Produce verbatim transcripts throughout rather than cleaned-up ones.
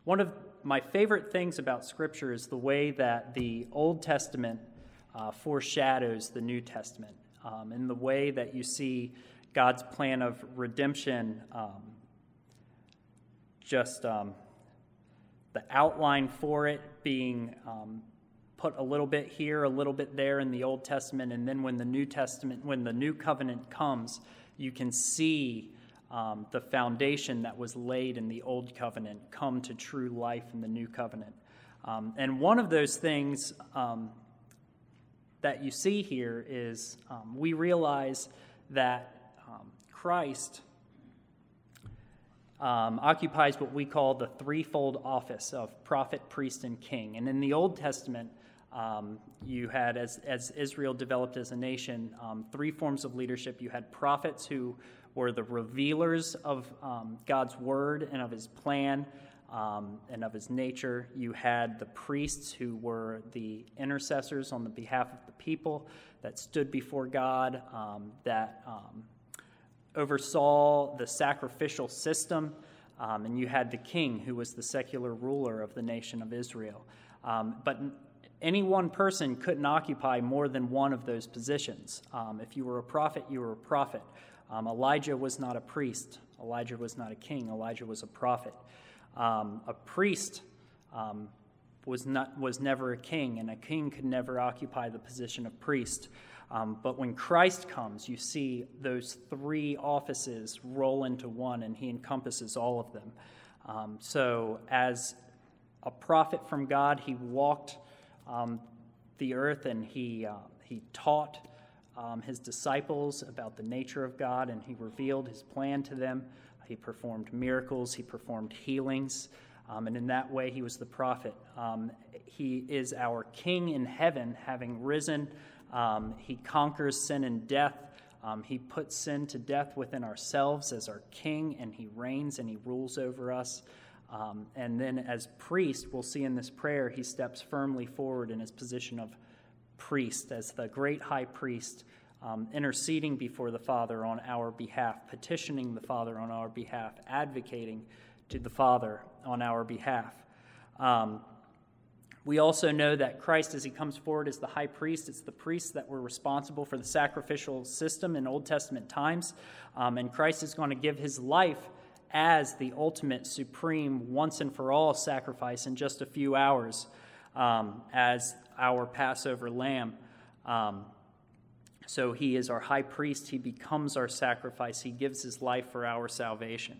one of my favorite things about Scripture is the way that the Old Testament uh, foreshadows the New Testament, um, in the way that you see God's plan of redemption, um, just um, the outline for it being um, put a little bit here, a little bit there in the Old Testament, and then when the New Testament, when the New Covenant comes, you can see um, the foundation that was laid in the Old Covenant come to true life in the New Covenant. Um, and one of those things um, that you see here is um, we realize that um, Christ um, occupies what we call the threefold office of prophet, priest, and king. And in the Old Testament, Um, you had, as, as Israel developed as a nation, um, three forms of leadership. You had prophets who were the revealers of um, God's word and of his plan um, and of his nature. You had the priests who were the intercessors on the behalf of the people that stood before God, um, that um, oversaw the sacrificial system. Um, and you had the king, who was the secular ruler of the nation of Israel. Um, but Any one person couldn't occupy more than one of those positions. Um, if you were a prophet, you were a prophet. Um, Elijah was not a priest. Elijah was not a king. Elijah was a prophet. Um, a priest um, was not was never a king, and a king could never occupy the position of priest. Um, but when Christ comes, you see those three offices roll into one, and he encompasses all of them. Um, so as a prophet from God, he walked Um, the earth, and he uh, he taught um, his disciples about the nature of God, and he revealed his plan to them. He performed miracles, he performed healings, um, and in that way he was the prophet. Um, he is our king in heaven, having risen. Um, he conquers sin and death. Um, he puts sin to death within ourselves as our king, and he reigns and he rules over us. Um, and then as priest, we'll see in this prayer, he steps firmly forward in his position of priest, as the great high priest, um, interceding before the Father on our behalf, petitioning the Father on our behalf, advocating to the Father on our behalf. Um, we also know that Christ, as he comes forward as the high priest, it's the priests that were responsible for the sacrificial system in Old Testament times, um, and Christ is going to give his life as the ultimate, supreme, once and for all sacrifice in just a few hours, um, as our Passover lamb. Um, so he is our high priest. He becomes our sacrifice. He gives his life for our salvation.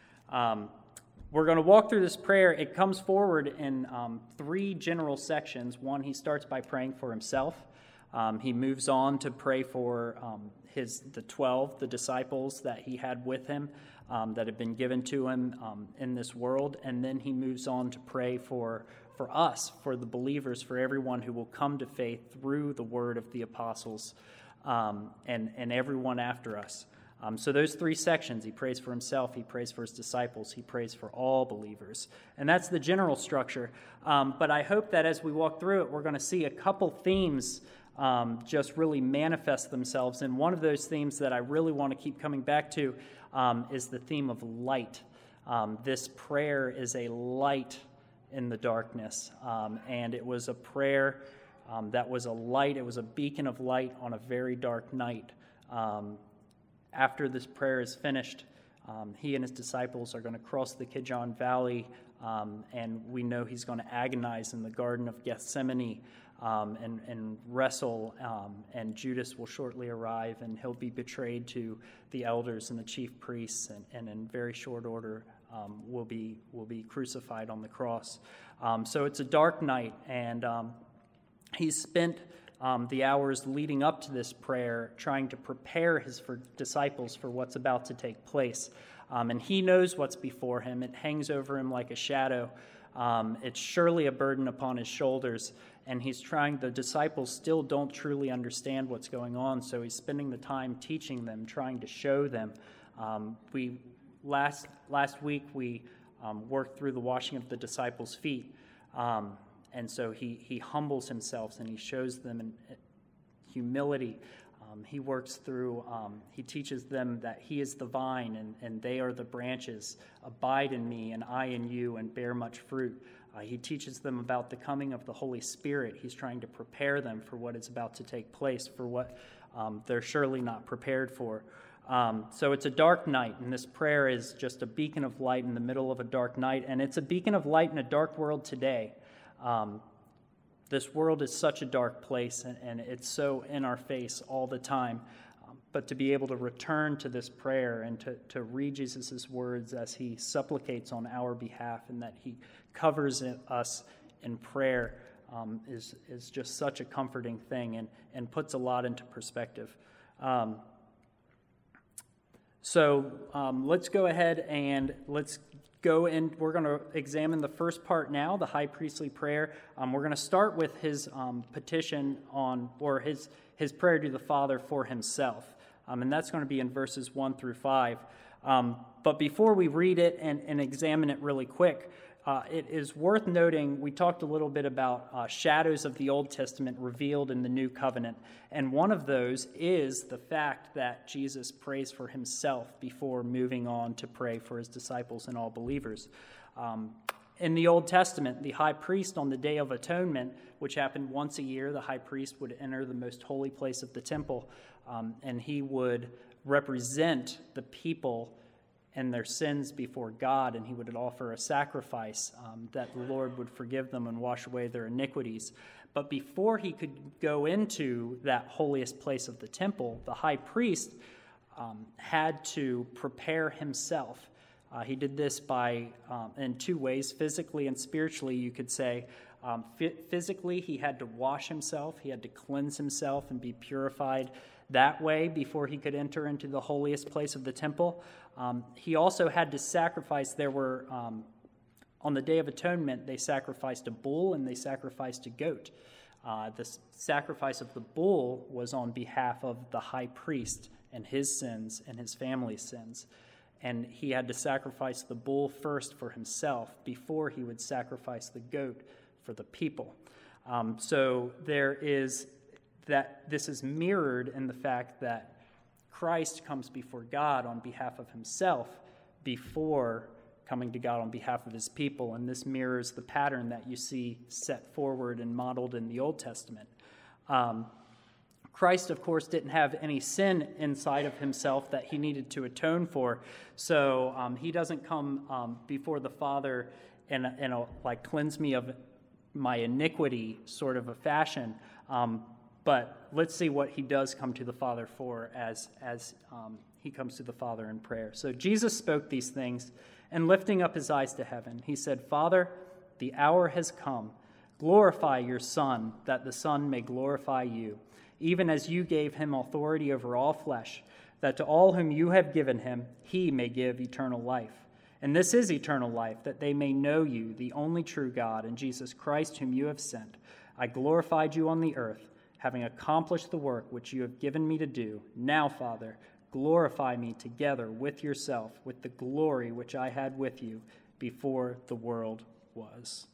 Um, we're going to walk through this prayer. It comes forward in um, three general sections. One, he starts by praying for himself. Um, he moves on to pray for um, his the twelve, the disciples that he had with him, um, that had been given to him um, in this world. And then he moves on to pray for, for us, for the believers, for everyone who will come to faith through the word of the apostles, um, and, and everyone after us. Um, so those three sections, he prays for himself, he prays for his disciples, he prays for all believers. And that's the general structure. Um, but I hope that as we walk through it, we're going to see a couple themes Um, just really manifest themselves. And one of those themes that I really want to keep coming back to um, is the theme of light. Um, this prayer is a light in the darkness. Um, and it was a prayer um, that was a light. It was a beacon of light on a very dark night. Um, after this prayer is finished, um, he and his disciples are going to cross the Kidron Valley, um, and we know he's going to agonize in the Garden of Gethsemane, Um, and, and wrestle, um, and Judas will shortly arrive, and he'll be betrayed to the elders and the chief priests, and, and in very short order um, will be will be crucified on the cross. Um, so it's a dark night, and um, he's spent um, the hours leading up to this prayer trying to prepare his for disciples for what's about to take place. Um, and he knows what's before him. It hangs over him like a shadow. Um, it's surely a burden upon his shoulders, and he's trying, the disciples still don't truly understand what's going on, so he's spending the time teaching them, trying to show them. Um, we last last week, we um, worked through the washing of the disciples' feet, um, and so he, he humbles himself, and he shows them in humility, um, Um, he works through, um, he teaches them that he is the vine and, and they are the branches. Abide in me and I in you, and bear much fruit. Uh, he teaches them about the coming of the Holy Spirit. He's trying to prepare them for what is about to take place, for what um, they're surely not prepared for. Um, so it's a dark night, and this prayer is just a beacon of light in the middle of a dark night, and it's a beacon of light in a dark world today. Um, this world is such a dark place, and, and it's so in our face all the time. Um, but to be able to return to this prayer and to, to read Jesus' words as he supplicates on our behalf and that he covers in, us in prayer um, is, is just such a comforting thing and, and puts a lot into perspective. Um, So um, let's go ahead and let's go and we're going to examine the first part now, the high priestly prayer. Um, we're going to start with his um, petition on, or his, his prayer to the Father for himself. Um, and that's going to be in verses one through five. Um, but before we read it and, and examine it really quick, Uh, it is worth noting, we talked a little bit about uh, shadows of the Old Testament revealed in the New Covenant, and one of those is the fact that Jesus prays for himself before moving on to pray for his disciples and all believers. Um, in the Old Testament, the high priest on the Day of Atonement, which happened once a year, the high priest would enter the most holy place of the temple, um, and he would represent the people and their sins before God, and he would offer a sacrifice um, that the Lord would forgive them and wash away their iniquities. But before he could go into that holiest place of the temple, the high priest um, had to prepare himself. Uh, he did this by um, in two ways, physically and spiritually, you could say. Um, physically, he had to wash himself. He had to cleanse himself and be purified that way before he could enter into the holiest place of the temple. Um, he also had to sacrifice. There were, um, on the Day of Atonement, they sacrificed a bull and they sacrificed a goat. Uh, the sacrifice of the bull was on behalf of the high priest and his sins and his family's sins. And he had to sacrifice the bull first for himself before he would sacrifice the goat for the people. Um, so there is that this is mirrored in the fact that Christ comes before God on behalf of himself before coming to God on behalf of his people. And this mirrors the pattern that you see set forward and modeled in the Old Testament. Um, Christ, of course, didn't have any sin inside of himself that he needed to atone for. So um, he doesn't come um, before the Father in a, in a, like, cleanse me of my iniquity sort of a fashion. Um, but let's see what he does come to the Father for as, as um, he comes to the Father in prayer. So Jesus spoke these things, and lifting up his eyes to heaven, he said, Father, the hour has come. Glorify your Son, that the Son may glorify you, even as you gave him authority over all flesh, that to all whom you have given him, he may give eternal life. And this is eternal life, that they may know you, the only true God, and Jesus Christ, whom you have sent. I glorified you on the earth, having accomplished the work which you have given me to do. Now, Father, glorify me together with yourself, with the glory which I had with you before the world was.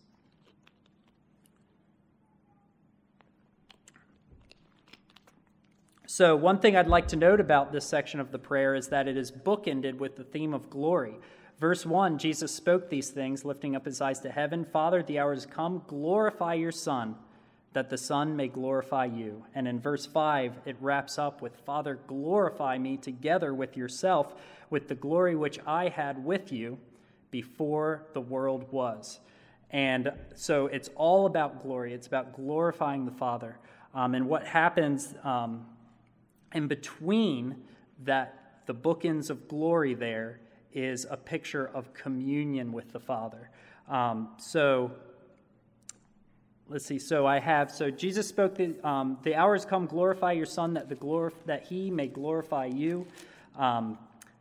So one thing I'd like to note about this section of the prayer is that it is bookended with the theme of glory. Verse one, Jesus spoke these things, lifting up his eyes to heaven. Father, the hour has come. Glorify your Son, that the Son may glorify you. And in verse five, it wraps up with, Father, glorify me together with yourself, with the glory which I had with you before the world was. And so it's all about glory. It's about glorifying the Father. Um, and what happens um, in between that, the bookends of glory there, is a picture of communion with the Father. Um, so... Let's see. So I have. So Jesus spoke. The um, the hour has come. Glorify your Son, that the glor- that He may glorify you. Um,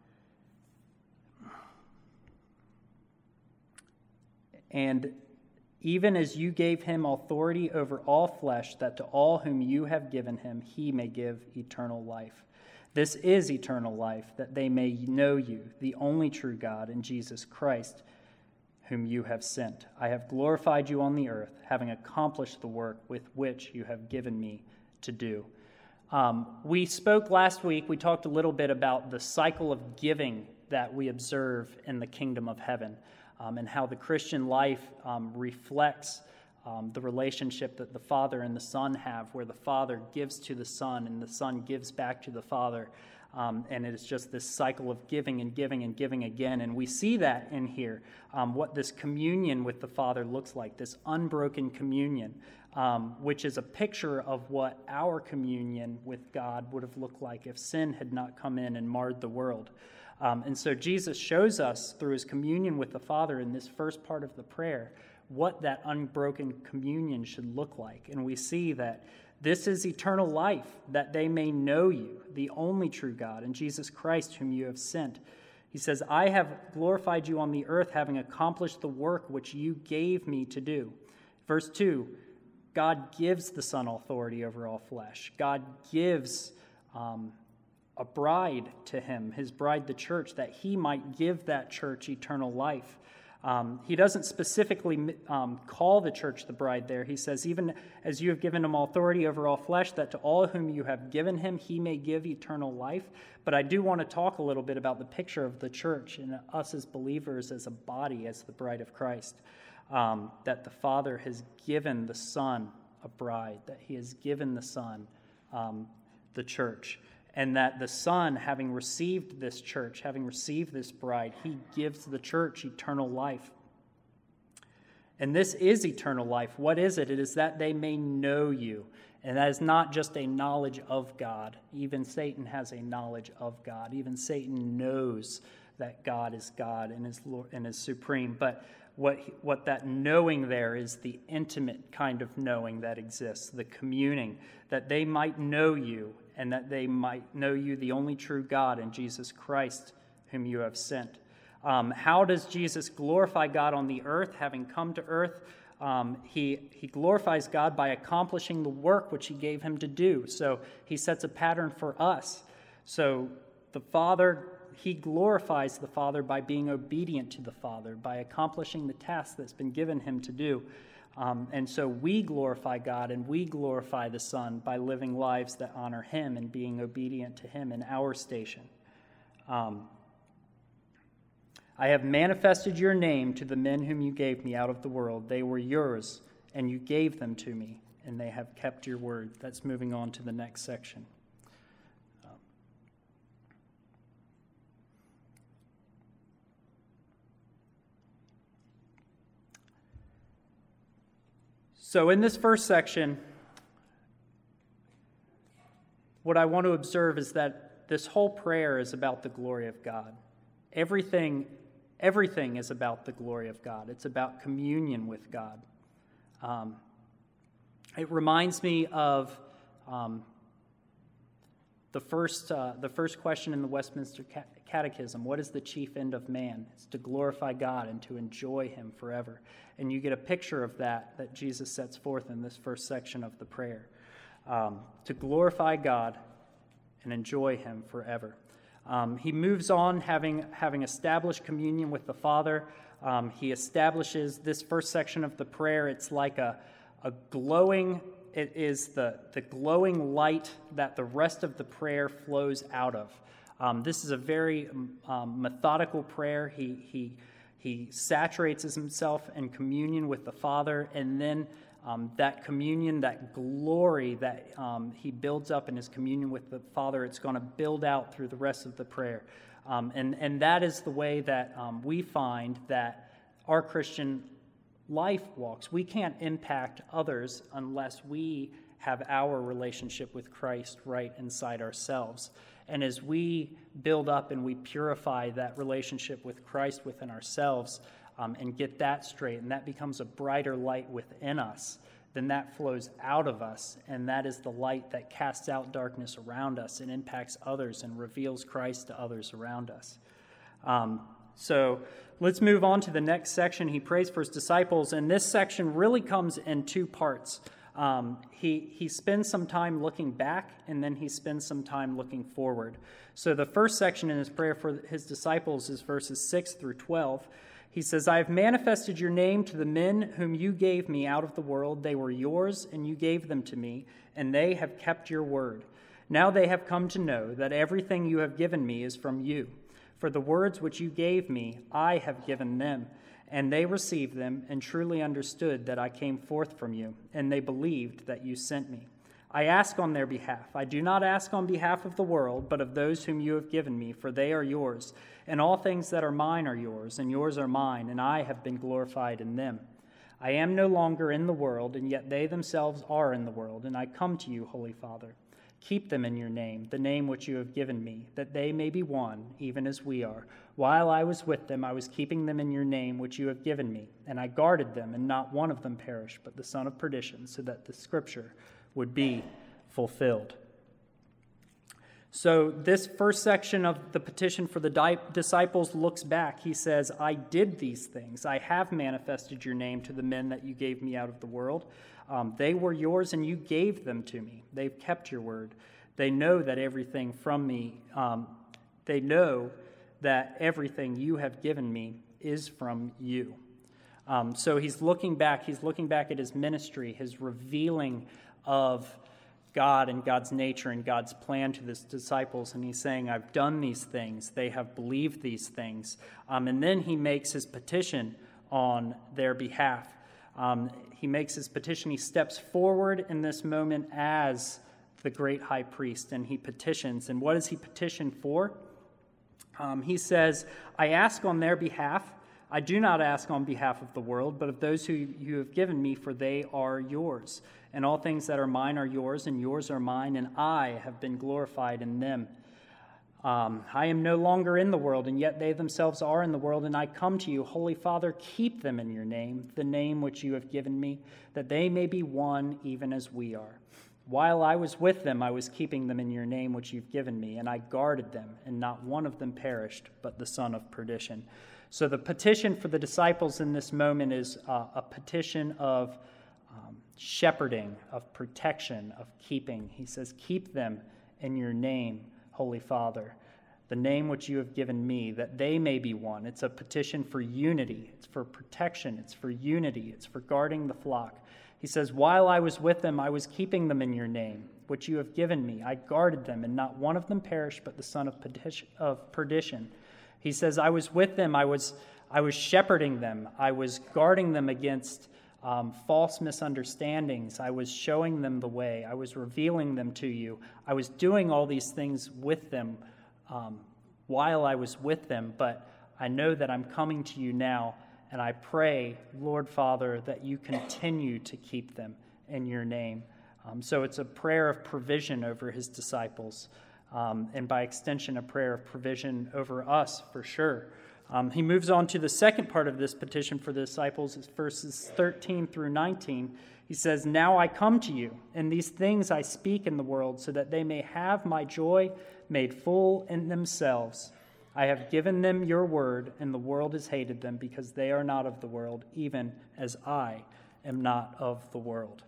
and even as you gave him authority over all flesh, that to all whom you have given him, he may give eternal life. This is eternal life, that they may know you, the only true God, and Jesus Christ, whom you have sent. I have glorified you on the earth, having accomplished the work with which you have given me to do. Um, we spoke last week, we talked a little bit about the cycle of giving that we observe in the kingdom of heaven, um, and how the Christian life um, reflects um, the relationship that the Father and the Son have, where the Father gives to the Son and the Son gives back to the Father. Um, and it is just this cycle of giving and giving and giving again. And we see that in here, um, what this communion with the Father looks like, this unbroken communion, um, which is a picture of what our communion with God would have looked like if sin had not come in and marred the world. Um, and so Jesus shows us through his communion with the Father in this first part of the prayer what that unbroken communion should look like. And we see that this is eternal life, that they may know you, the only true God, and Jesus Christ whom you have sent. He says, I have glorified you on the earth, having accomplished the work which you gave me to do. Verse two, God gives the Son authority over all flesh. God gives um, a bride to him, his bride, the church, that he might give that church eternal life. Um, he doesn't specifically um, call the church the bride there. He says, even as you have given him authority over all flesh, that to all whom you have given him, he may give eternal life. But I do want to talk a little bit about the picture of the church and us as believers, as a body, as the bride of Christ. Um, that the Father has given the Son a bride, that he has given the Son um, the church. And that the Son, having received this church, having received this bride, he gives the church eternal life. And this is eternal life. What is it? It is that they may know you. And that is not just a knowledge of God. Even Satan has a knowledge of God. Even Satan knows that God is God and is Lord and is supreme. But what what that knowing there is the intimate kind of knowing that exists, the communing, that they might know you, and that they might know you, the only true God, and Jesus Christ, whom you have sent. Um, how does Jesus glorify God on the earth, having come to earth? Um, he, he glorifies God by accomplishing the work which he gave him to do. So he sets a pattern for us. So the Father, he glorifies the Father by being obedient to the Father, by accomplishing the task that's been given him to do. Um, and so we glorify God and we glorify the Son by living lives that honor him and being obedient to him in our station. Um, I have manifested your name to the men whom you gave me out of the world. They were yours, and you gave them to me, and they have kept your word. That's moving on to the next section. Um, So in this first section, what I want to observe is that this whole prayer is about the glory of God. Everything, everything is about the glory of God. It's about communion with God. Um, it reminds me of um, the first, uh, the first question in the Westminster Catechism. What is the chief end of man? It's to glorify God and to enjoy him forever. And you get a picture of that that Jesus sets forth in this first section of the prayer. Um, to glorify God and enjoy him forever. Um, he moves on, having, having established communion with the Father. Um, he establishes this first section of the prayer. It's like a, a glowing, it is the, the glowing light that the rest of the prayer flows out of. Um, this is a very um, methodical prayer. He, he, he saturates himself in communion with the Father, and then um, that communion, that glory that um, he builds up in his communion with the Father, it's going to build out through the rest of the prayer. Um, and, and that is the way that um, we find that our Christian life walks. We can't impact others unless we have our relationship with Christ right inside ourselves. And as we build up and we purify that relationship with Christ within ourselves um, and get that straight, and that becomes a brighter light within us, then that flows out of us, and that is the light that casts out darkness around us and impacts others and reveals Christ to others around us. Um, so let's move on to the next section. He prays for his disciples, and this section really comes in two parts. Um, he, he spends some time looking back, and then he spends some time looking forward. So the first section in his prayer for his disciples is verses six through twelve. He says, I have manifested your name to the men whom you gave me out of the world. They were yours, and you gave them to me, and they have kept your word. Now they have come to know that everything you have given me is from you. For the words which you gave me, I have given them, and they received them and truly understood that I came forth from you, and they believed that you sent me. I ask on their behalf. I do not ask on behalf of the world, but of those whom you have given me, for they are yours, and all things that are mine are yours, and yours are mine, and I have been glorified in them. I am no longer in the world, and yet they themselves are in the world, and I come to you, Holy Father. Keep them in your name, the name which you have given me, that they may be one, even as we are. While I was with them, I was keeping them in your name which you have given me, and I guarded them, and not one of them perished, but the son of perdition, so that the scripture would be fulfilled. So this first section of the petition for the di- disciples looks back. He says, I did these things. I have manifested your name to the men that you gave me out of the world. Um, they were yours and you gave them to me. They've kept your word. They know that everything from me, um, they know that everything you have given me is from you. Um, so he's looking back. He's looking back at his ministry, his revealing of God and God's nature and God's plan to his disciples. And he's saying, I've done these things. They have believed these things. Um, and then he makes his petition on their behalf. Um, he makes his petition. He steps forward in this moment as the great high priest, and he petitions. And what does he petition for? Um, he says, I ask on their behalf. I do not ask on behalf of the world, but of those who you have given me, for they are yours. And all things that are mine are yours, and yours are mine, and I have been glorified in them. Um, I am no longer in the world, and yet they themselves are in the world, and I come to you, Holy Father, keep them in your name, the name which you have given me, that they may be one even as we are. While I was with them, I was keeping them in your name which you've given me, and I guarded them, and not one of them perished, but the son of perdition. So the petition for the disciples in this moment is uh, a petition of um, shepherding, of protection, of keeping. He says, keep them in your name, Holy Father, the name which you have given me, that they may be one. It's a petition for unity. It's for protection. It's for unity. It's for guarding the flock. He says, while I was with them, I was keeping them in your name, which you have given me. I guarded them, and not one of them perished, but the son of perdition. He says, I was with them. I was, I was shepherding them. I was guarding them against Um, false misunderstandings. I was showing them the way. I was revealing them to you. I was doing all these things with them um, while I was with them, but I know that I'm coming to you now, and I pray, Lord Father, that you continue to keep them in your name. Um, so it's a prayer of provision over his disciples, um, and by extension, a prayer of provision over us for sure. Um, he moves on to the second part of this petition for the disciples, it's verses thirteen through nineteen. He says, now I come to you, and these things I speak in the world, so that they may have my joy made full in themselves. I have given them your word, and the world has hated them, because they are not of the world, even as I am not of the world.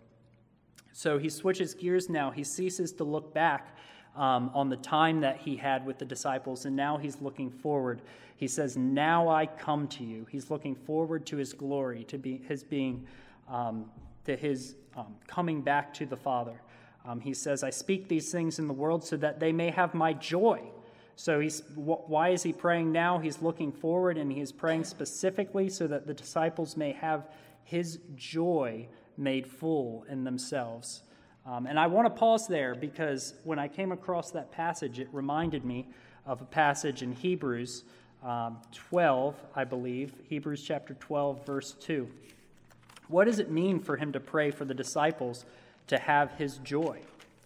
So he switches gears now. He ceases to look back Um, on the time that he had with the disciples, and now he's looking forward. He says, now I come to you. He's looking forward to his glory, to be his being, um, to his um, coming back to the Father. Um, he says, I speak these things in the world so that they may have my joy. So he's wh- why is he praying now? He's looking forward, and he's praying specifically so that the disciples may have his joy made full in themselves. Um, and I want to pause there, because when I came across that passage, it reminded me of a passage in Hebrews um, twelve, I believe, Hebrews chapter twelve, verse two. What does it mean for him to pray for the disciples to have his joy?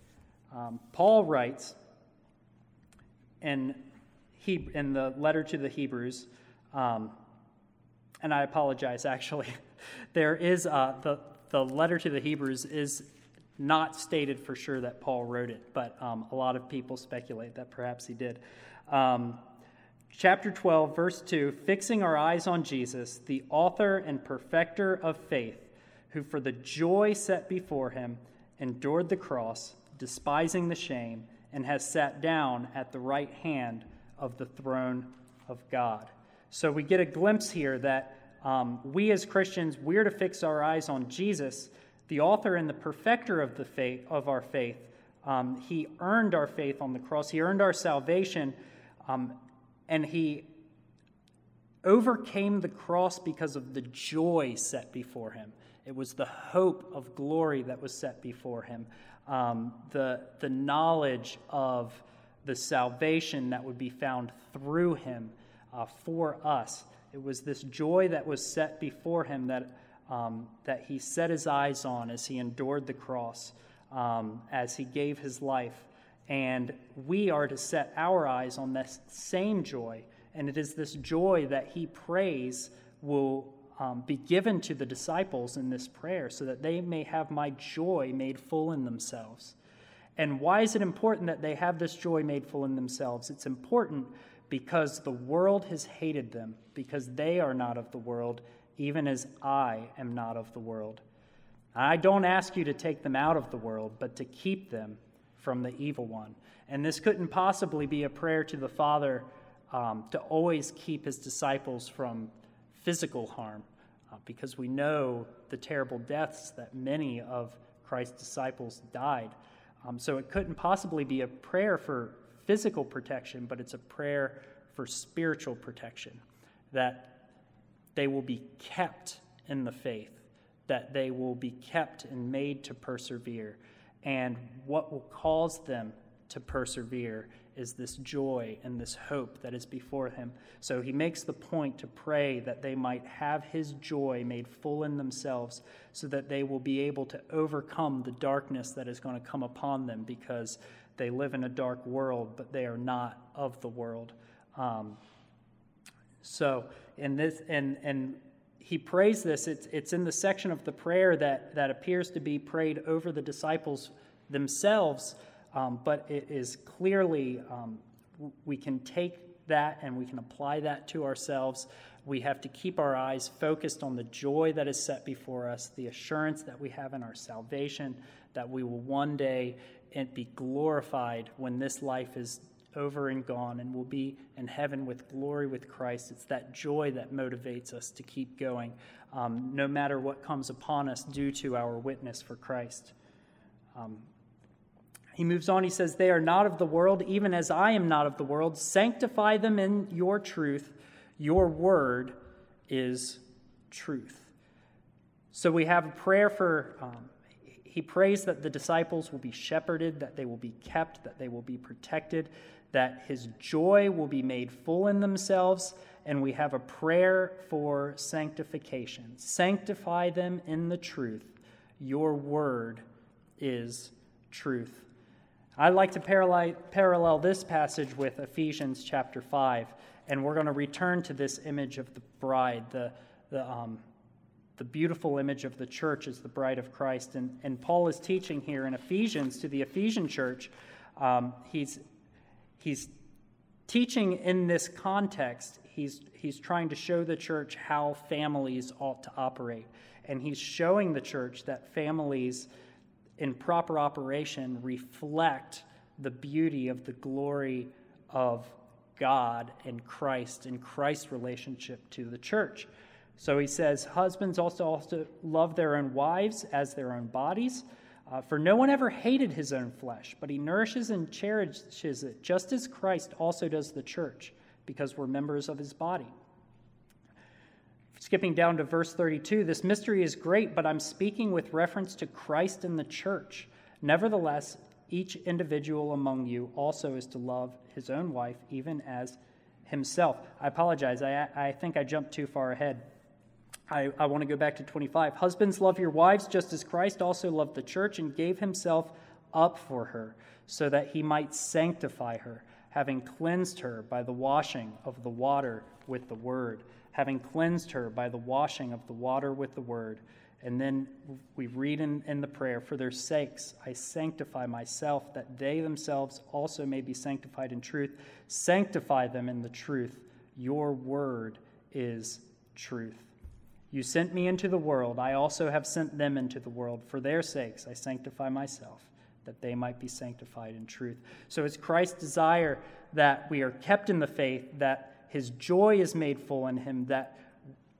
Um, Paul writes in, he, in the letter to the Hebrews, um, and I apologize, actually, there is uh, the, the letter to the Hebrews is not stated for sure that Paul wrote it, but um, a lot of people speculate that perhaps he did. Um, chapter twelve, verse two, fixing our eyes on Jesus, the author and perfecter of faith, who for the joy set before him endured the cross, despising the shame, and has sat down at the right hand of the throne of God. So we get a glimpse here that um, we as Christians, we're to fix our eyes on Jesus, the author and the perfecter of the faith of our faith, Um, he earned our faith on the cross. He earned our salvation, um, and he overcame the cross because of the joy set before him. It was the hope of glory that was set before him, um, the, the knowledge of the salvation that would be found through him uh, for us. It was this joy that was set before him that, um, that he set his eyes on as he endured the cross, um, as he gave his life. And we are to set our eyes on this same joy. And it is this joy that he prays will um, be given to the disciples in this prayer so that they may have my joy made full in themselves. And why is it important that they have this joy made full in themselves? It's important because the world has hated them, because they are not of the world, even as I am not of the world. I don't ask you to take them out of the world, but to keep them from the evil one. And this couldn't possibly be a prayer to the Father Um, to always keep his disciples from physical harm, uh, because we know the terrible deaths that many of Christ's disciples died. Um, so it couldn't possibly be a prayer for physical protection, but it's a prayer for spiritual protection, that they will be kept in the faith, that they will be kept and made to persevere. And what will cause them to persevere is this joy and this hope that is before him. So he makes the point to pray that they might have his joy made full in themselves so that they will be able to overcome the darkness that is going to come upon them, because they live in a dark world, but they are not of the world. Um, so in this, and and he prays this, it's, it's in the section of the prayer that, that appears to be prayed over the disciples themselves, Um, but it is clearly, um, we can take that and we can apply that to ourselves. We have to keep our eyes focused on the joy that is set before us, the assurance that we have in our salvation, that we will one day be glorified when this life is over and gone, and we'll be in heaven with glory with Christ. It's that joy that motivates us to keep going, um, no matter what comes upon us due to our witness for Christ. Um, He moves on, he says, they are not of the world, even as I am not of the world. Sanctify them in your truth. Your word is truth. So we have a prayer for, um, he prays that the disciples will be shepherded, that they will be kept, that they will be protected, that his joy will be made full in themselves. And we have a prayer for sanctification. Sanctify them in the truth. Your word is truth. I'd like to parallel, parallel this passage with Ephesians chapter five, and we're going to return to this image of the bride, the, the, um, the beautiful image of the church as the bride of Christ. And, and Paul is teaching here in Ephesians to the Ephesian church. Um, he's, he's teaching in this context. He's, he's trying to show the church how families ought to operate. And he's showing the church that families in proper operation reflect the beauty of the glory of God and Christ and Christ's relationship to the church. So he says, husbands also, also love their own wives as their own bodies. Uh, for no one ever hated his own flesh, but he nourishes and cherishes it, just as Christ also does the church, because we're members of his body. Skipping down to verse thirty-two, this mystery is great, but I'm speaking with reference to Christ and the church. Nevertheless, each individual among you also is to love his own wife, even as himself. I apologize. I, I think I jumped too far ahead. I, I want to go back to twenty-five. Husbands, love your wives, just as Christ also loved the church and gave himself up for her, so that he might sanctify her, having cleansed her by the washing of the water with the word. Having cleansed her by the washing of the water with the word. And then we read in, in the prayer, for their sakes I sanctify myself, that they themselves also may be sanctified in truth. Sanctify them in the truth. Your word is truth. You sent me into the world. I also have sent them into the world. For their sakes I sanctify myself, that they might be sanctified in truth. So it's Christ's desire that we are kept in the faith, that his joy is made full in him, that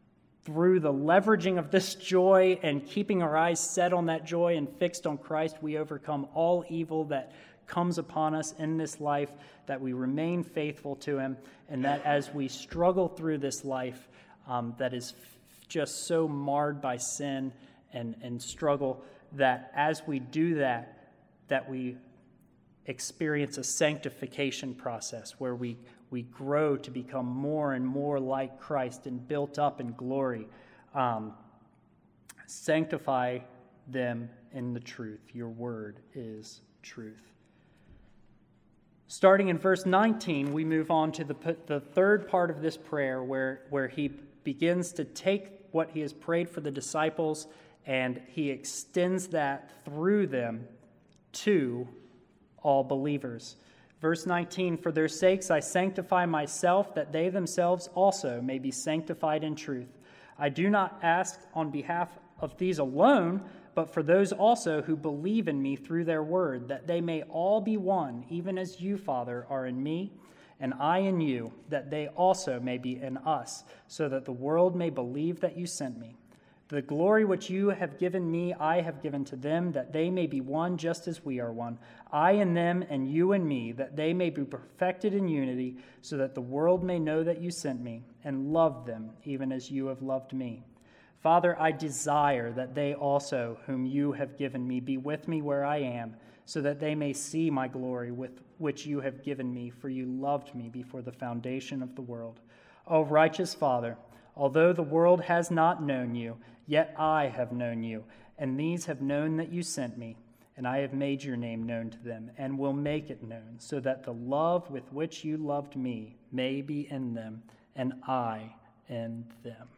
through the leveraging of this joy and keeping our eyes set on that joy and fixed on Christ, we overcome all evil that comes upon us in this life, that we remain faithful to him, and that as we struggle through this life um, that is f- just so marred by sin and, and struggle, that as we do that, that we experience a sanctification process where we, we grow to become more and more like Christ and built up in glory. Um, sanctify them in the truth. Your word is truth. Starting in verse nineteen, we move on to the, the third part of this prayer where, where he begins to take what he has prayed for the disciples and he extends that through them to all believers. Verse nineteen, for their sakes I sanctify myself, that they themselves also may be sanctified in truth. I do not ask on behalf of these alone, but for those also who believe in me through their word, that they may all be one, even as you, Father, are in me, and I in you, that they also may be in us, so that the world may believe that you sent me. The glory which you have given me, I have given to them, that they may be one just as we are one, I in them and you in me, that they may be perfected in unity, so that the world may know that you sent me, and love them even as you have loved me. Father, I desire that they also, whom you have given me, be with me where I am, so that they may see my glory with which you have given me, for you loved me before the foundation of the world. O righteous Father, although the world has not known you, yet I have known you, and these have known that you sent me, and I have made your name known to them, and will make it known, so that the love with which you loved me may be in them, and I in them.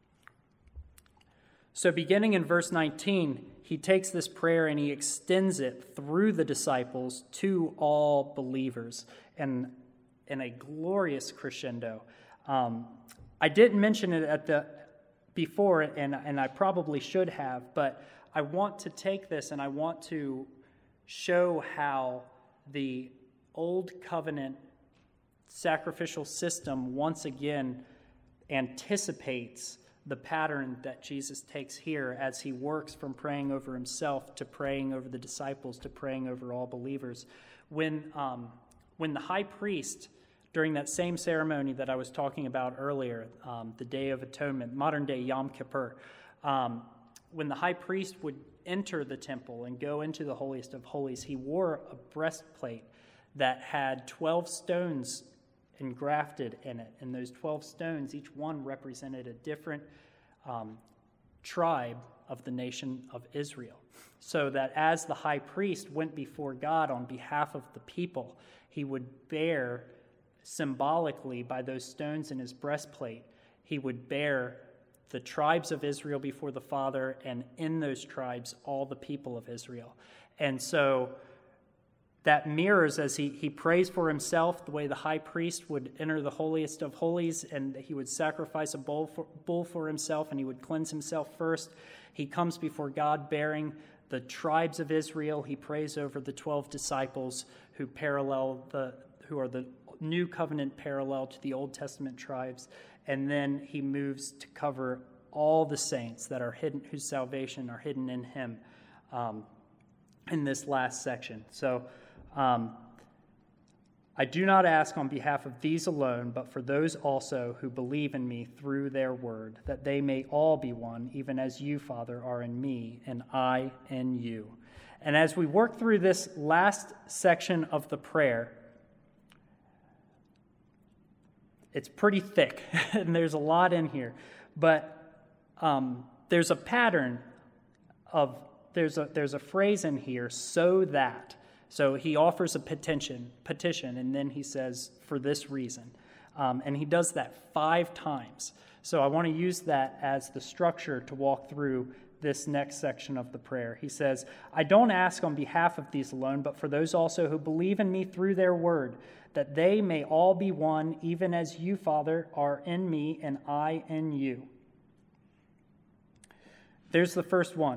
So beginning in verse nineteen, he takes this prayer and he extends it through the disciples to all believers in, in a glorious crescendo. Um, I didn't mention it at the before, and, and I probably should have, but I want to take this and I want to show how the old covenant sacrificial system once again anticipates the pattern that Jesus takes here as he works from praying over himself to praying over the disciples to praying over all believers. When, um, when the high priest, during that same ceremony that I was talking about earlier, um, the Day of Atonement, modern-day Yom Kippur, um, when the high priest would enter the temple and go into the holiest of holies, he wore a breastplate that had twelve stones engrafted in it, and those twelve stones, each one represented a different um, tribe of the nation of Israel, so that as the high priest went before God on behalf of the people, he would bear symbolically by those stones in his breastplate, he would bear the tribes of Israel before the Father, and in those tribes all the people of Israel. And so that mirrors, as he, he prays for himself, the way the high priest would enter the holiest of holies and he would sacrifice a bull for, bull for himself and he would cleanse himself first. He comes before God bearing the tribes of Israel. He prays over the twelve disciples who parallel the who are the new covenant parallel to the Old Testament tribes. And then he moves to cover all the saints that are hidden, whose salvation are hidden in him um, in this last section. So Um, I do not ask on behalf of these alone, but for those also who believe in me through their word, that they may all be one, even as you, Father, are in me, and I in you. And as we work through this last section of the prayer, it's pretty thick, and there's a lot in here, but um, there's a pattern of, there's a, there's a phrase in here, so that. So he offers a petition, petition, and then he says, for this reason. Um, and he does that five times. So I want to use that as the structure to walk through this next section of the prayer. He says, I don't ask on behalf of these alone, but for those also who believe in me through their word, that they may all be one, even as you, Father, are in me and I in you. There's the first one.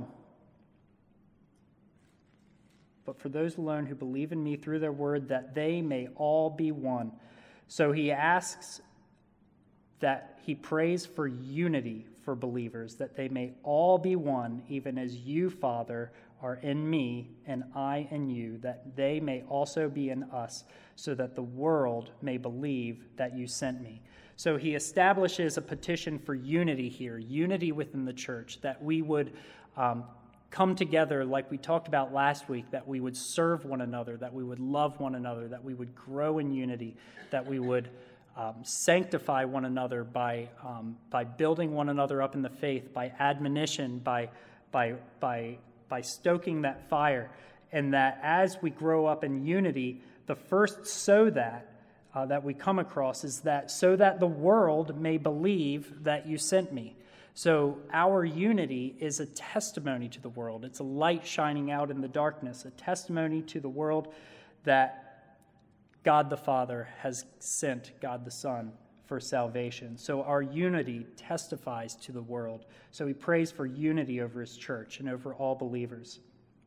But for those alone who believe in me through their word, that they may all be one. So he asks that he prays for unity for believers, that they may all be one, even as you, Father, are in me, and I in you, that they may also be in us, so that the world may believe that you sent me. So he establishes a petition for unity here, unity within the church, that we would um, come together like we talked about last week, that we would serve one another, that we would love one another, that we would grow in unity, that we would um, sanctify one another by um, by building one another up in the faith, by admonition, by by by by stoking that fire, and that as we grow up in unity, the first so that uh, that we come across is that so that the world may believe that you sent me. So our unity is a testimony to the world. It's a light shining out in the darkness, a testimony to the world that God the Father has sent God the Son for salvation. So our unity testifies to the world. So he prays for unity over his church and over all believers.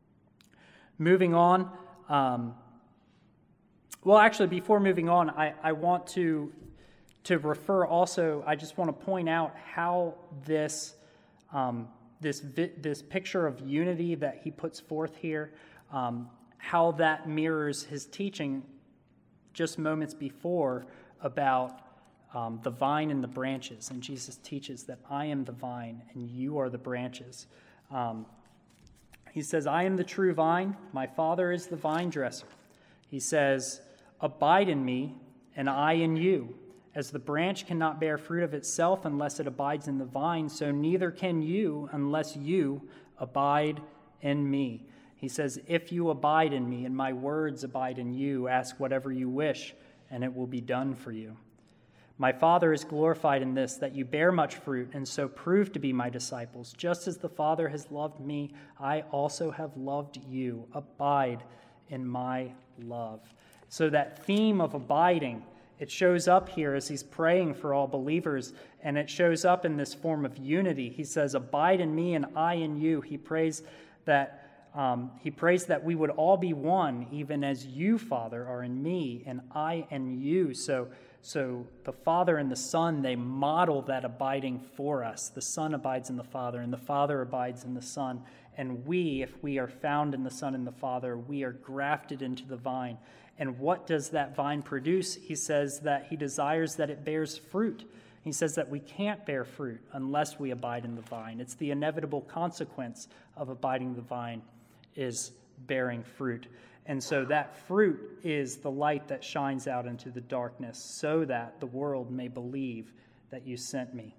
Moving on, um, well, actually, before moving on, I, I want to to refer also, I just want to point out how this um, this vi- this picture of unity that he puts forth here, um, how that mirrors his teaching just moments before about um, the vine and the branches. And Jesus teaches that I am the vine and you are the branches. Um, he says, I am the true vine, my Father is the vine dresser. He says, abide in me and I in you. As the branch cannot bear fruit of itself unless it abides in the vine, so neither can you unless you abide in me. He says, if you abide in me and my words abide in you, ask whatever you wish, and it will be done for you. My Father is glorified in this, that you bear much fruit, and so prove to be my disciples. Just as the Father has loved me, I also have loved you. Abide in my love. So that theme of abiding, it shows up here as he's praying for all believers, and it shows up in this form of unity. He says, abide in me and I in you. He prays that Um, he prays that we would all be one, even as you, Father, are in me, and I in you. So, so the Father and the Son, they model that abiding for us. The Son abides in the Father, and the Father abides in the Son. And we, if we are found in the Son and the Father, we are grafted into the vine. And what does that vine produce? He says that he desires that it bears fruit. He says that we can't bear fruit unless we abide in the vine. It's the inevitable consequence of abiding in the vine, is bearing fruit. And so that fruit is the light that shines out into the darkness so that the world may believe that you sent me.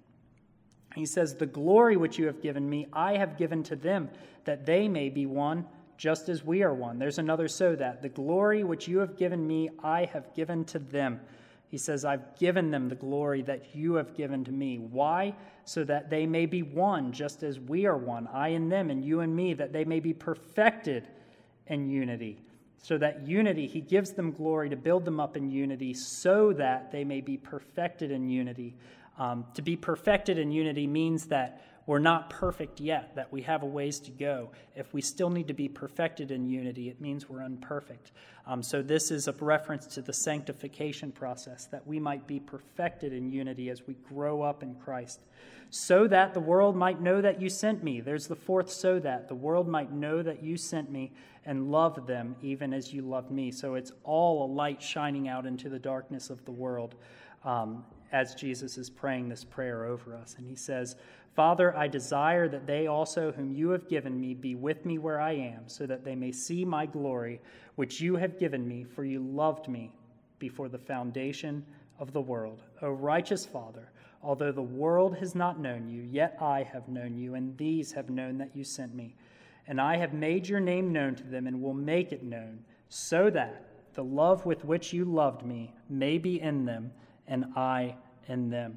He says, the glory which you have given me, I have given to them, that they may be one, just as we are one. There's another so that. The glory which you have given me, I have given to them. He says, I've given them the glory that you have given to me. Why? So that they may be one, just as we are one, I and them, and you and me, that they may be perfected in unity. So that unity, he gives them glory to build them up in unity so that they may be perfected in unity. Um, to be perfected in unity means that we're not perfect yet, that we have a ways to go. If we still need to be perfected in unity, it means we're imperfect. Um, so this is a reference to the sanctification process, that we might be perfected in unity as we grow up in Christ, so that the world might know that you sent me. There's the fourth so that. The world might know that you sent me and love them even as you loved me. So it's all a light shining out into the darkness of the world um, as Jesus is praying this prayer over us. And he says, Father, I desire that they also whom you have given me be with me where I am, so that they may see my glory, which you have given me, for you loved me before the foundation of the world. O righteous Father, although the world has not known you, yet I have known you, and these have known that you sent me. And I have made your name known to them, and will make it known, so that the love with which you loved me may be in them, and I in them.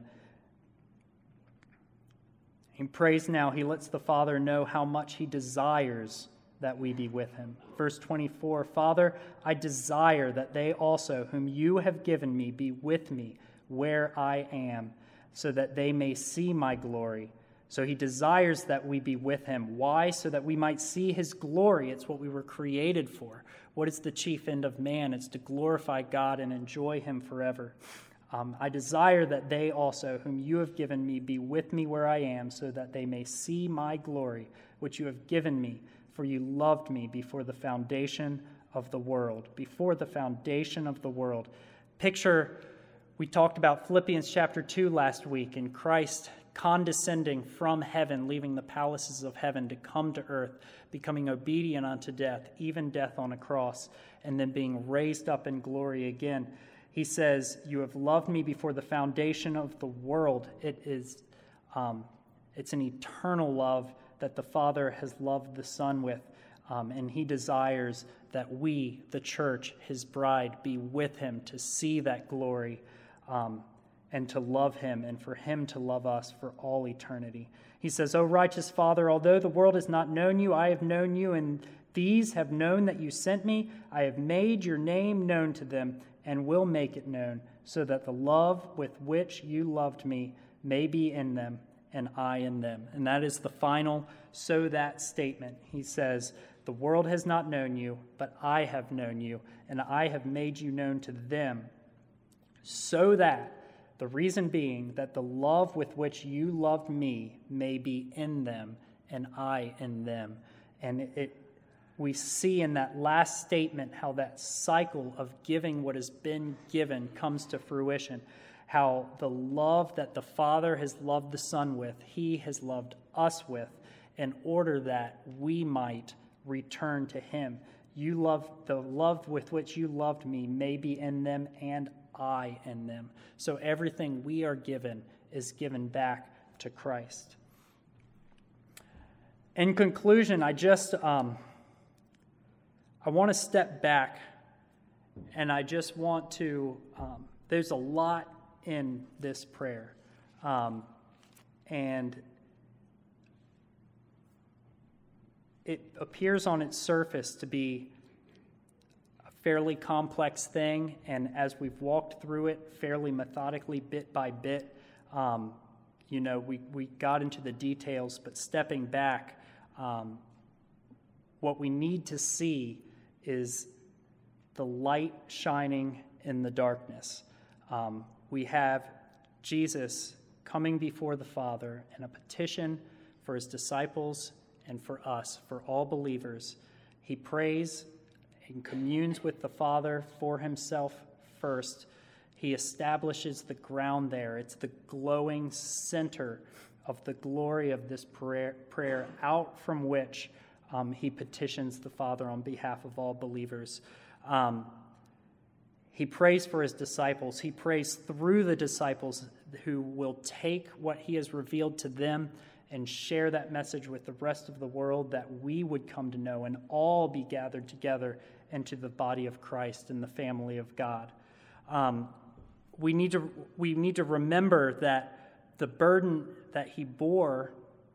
He prays now, he lets the Father know how much he desires that we be with him. Verse twenty-four, Father, I desire that they also, whom you have given me, be with me where I am, so that they may see my glory. So he desires that we be with him. Why? So that we might see his glory. It's what we were created for. What is the chief end of man? It's to glorify God and enjoy him forever. Um, I desire that they also, whom you have given me, be with me where I am, so that they may see my glory, which you have given me, for you loved me before the foundation of the world. Before the foundation of the world. Picture, we talked about Philippians chapter two last week, and Christ condescending from heaven, leaving the palaces of heaven to come to earth, becoming obedient unto death, even death on a cross, and then being raised up in glory again. He says, you have loved me before the foundation of the world. It is, um, it's an eternal love that the Father has loved the Son with, um, and he desires that we, the church, his bride, be with him to see that glory, um, and to love him, and for him to love us for all eternity. He says, O righteous Father, although the world has not known you, I have known you, and these have known that you sent me. I have made your name known to them, and will make it known, so that the love with which you loved me may be in them, and I in them. And that is the final so that statement. He says, the world has not known you, but I have known you, and I have made you known to them, so that, the reason being that the love with which you loved me may be in them, and I in them. And it, we see in that last statement how that cycle of giving what has been given comes to fruition. How the love that the Father has loved the Son with, he has loved us with, in order that we might return to him. You love, the love with which you loved me may be in them, and I in them. So everything we are given is given back to Christ. In conclusion, I just um, I want to step back, and I just want to. Um, there's a lot in this prayer, um, and it appears on its surface to be fairly complex thing, and as we've walked through it fairly methodically, bit by bit, um, you know, we, we got into the details, but stepping back, um, what we need to see is the light shining in the darkness. Um, we have Jesus coming before the Father in a petition for his disciples and for us, for all believers. He prays and communes with the Father for himself first. He establishes the ground there. It's the glowing center of the glory of this prayer, prayer out from which um, he petitions the Father on behalf of all believers. Um, he prays for his disciples. He prays through the disciples who will take what he has revealed to them and share that message with the rest of the world, that we would come to know and all be gathered together into the body of Christ and the family of God. Um, we need to we need to remember that the burden that he bore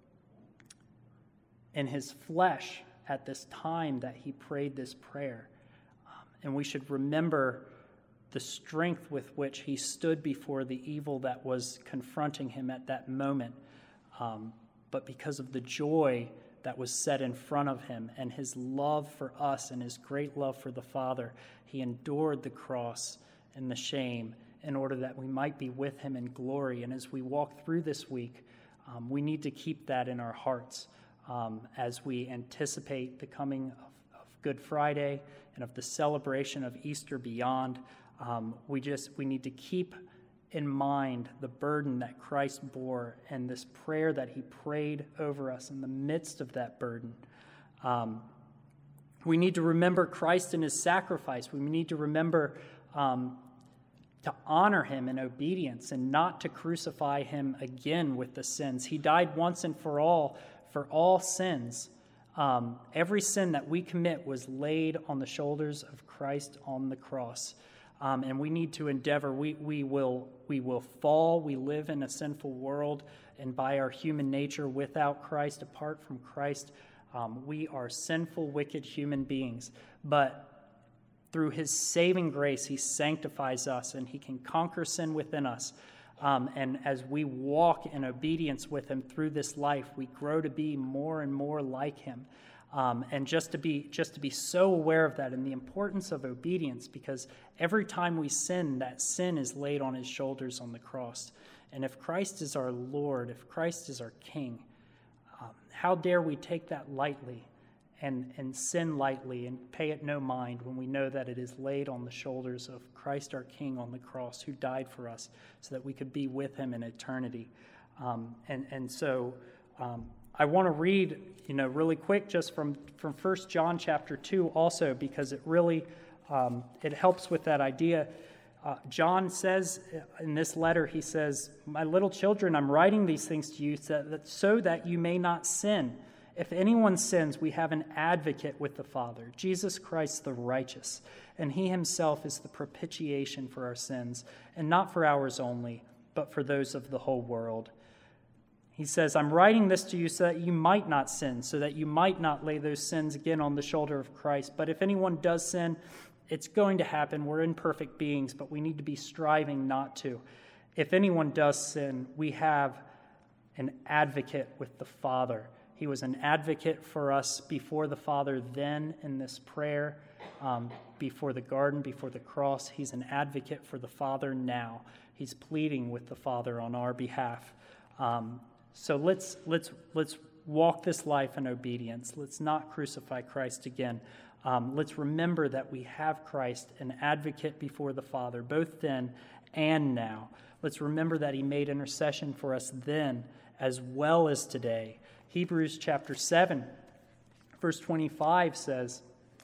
in his flesh at this time that he prayed this prayer, um, and we should remember the strength with which he stood before the evil that was confronting him at that moment. Um, but because of the joy that was set in front of him and his love for us and his great love for the Father, he endured the cross and the shame in order that we might be with him in glory. And as we walk through this week, um, we need to keep that in our hearts um, as we anticipate the coming of, of Good Friday and of the celebration of Easter beyond. Um, we just we need to keep in mind the burden that Christ bore and this prayer that he prayed over us in the midst of that burden. Um, we need to remember Christ and his sacrifice. We need to remember um, to honor him in obedience and not to crucify him again with the sins. He died once and for all for all sins. Um, every sin that we commit was laid on the shoulders of Christ on the cross. Um, and we need to endeavor. We we will we will fall. We live in a sinful world, and by our human nature, without Christ, apart from Christ, um, we are sinful, wicked human beings. But through his saving grace, he sanctifies us, and he can conquer sin within us. Um, and as we walk in obedience with him through this life, we grow to be more and more like him. Um, and just to be just to be so aware of that and the importance of obedience, because every time we sin, that sin is laid on his shoulders on the cross. And if Christ is our Lord, if Christ is our King, um, how dare we take that lightly and, and sin lightly and pay it no mind when we know that it is laid on the shoulders of Christ our King on the cross, who died for us so that we could be with him in eternity. Um, and, and so um, I want to read, you know, really quick just from, from First John chapter two also, because it really, um, it helps with that idea. Uh, John says in this letter, he says, "My little children, I'm writing these things to you so that, so that you may not sin. If anyone sins, we have an advocate with the Father, Jesus Christ the righteous, and he himself is the propitiation for our sins, and not for ours only, but for those of the whole world." He says, "I'm writing this to you so that you might not sin, so that you might not lay those sins again on the shoulder of Christ. But if anyone does sin, it's going to happen. We're imperfect beings, but we need to be striving not to. If anyone does sin, we have an advocate with the Father." He was an advocate for us before the Father then in this prayer, um, before the garden, before the cross. He's an advocate for the Father now. He's pleading with the Father on our behalf. Um, so let's let's let's walk this life in obedience. Let's not crucify Christ again. Um, let's remember that we have Christ, an advocate before the Father, both then and now. Let's remember that he made intercession for us then as well as today. Hebrews chapter seven, verse twenty-five says,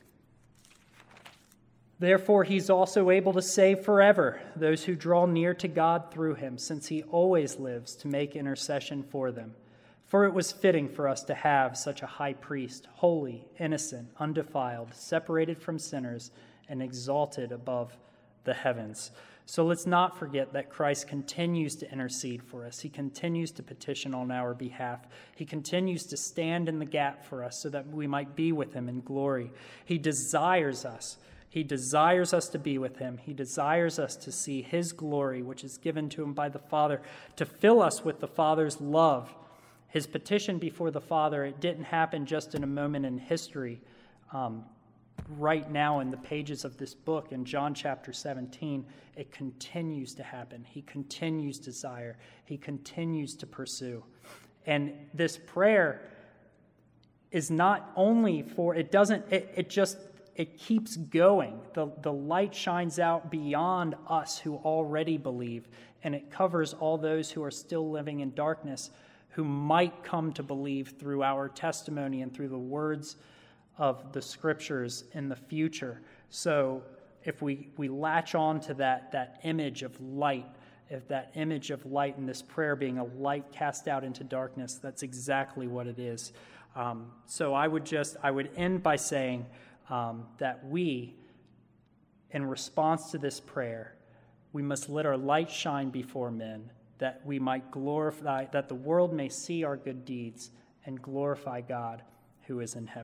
"Therefore he's also able to save forever those who draw near to God through him, since he always lives to make intercession for them. For it was fitting for us to have such a high priest, holy, innocent, undefiled, separated from sinners, and exalted above the heavens." So let's not forget that Christ continues to intercede for us. He continues to petition on our behalf. He continues to stand in the gap for us so that we might be with him in glory. He desires us. He desires us to be with him. He desires us to see his glory, which is given to him by the Father, to fill us with the Father's love. His petition before the Father, it didn't happen just in a moment in history. Um, right now in the pages of this book, in John chapter seventeen, it continues to happen. He continues to desire. He continues to pursue. And this prayer is not only for, it doesn't, it, it just, it keeps going. The, the light shines out beyond us who already believe, and it covers all those who are still living in darkness, who might come to believe through our testimony and through the words of the scriptures in the future. So if we, we latch on to that, that image of light, if that image of light in this prayer being a light cast out into darkness, that's exactly what it is. Um, so I would just, I would end by saying um, that we, in response to this prayer, we must let our light shine before men, that we might glorify, that the world may see our good deeds and glorify God who is in heaven.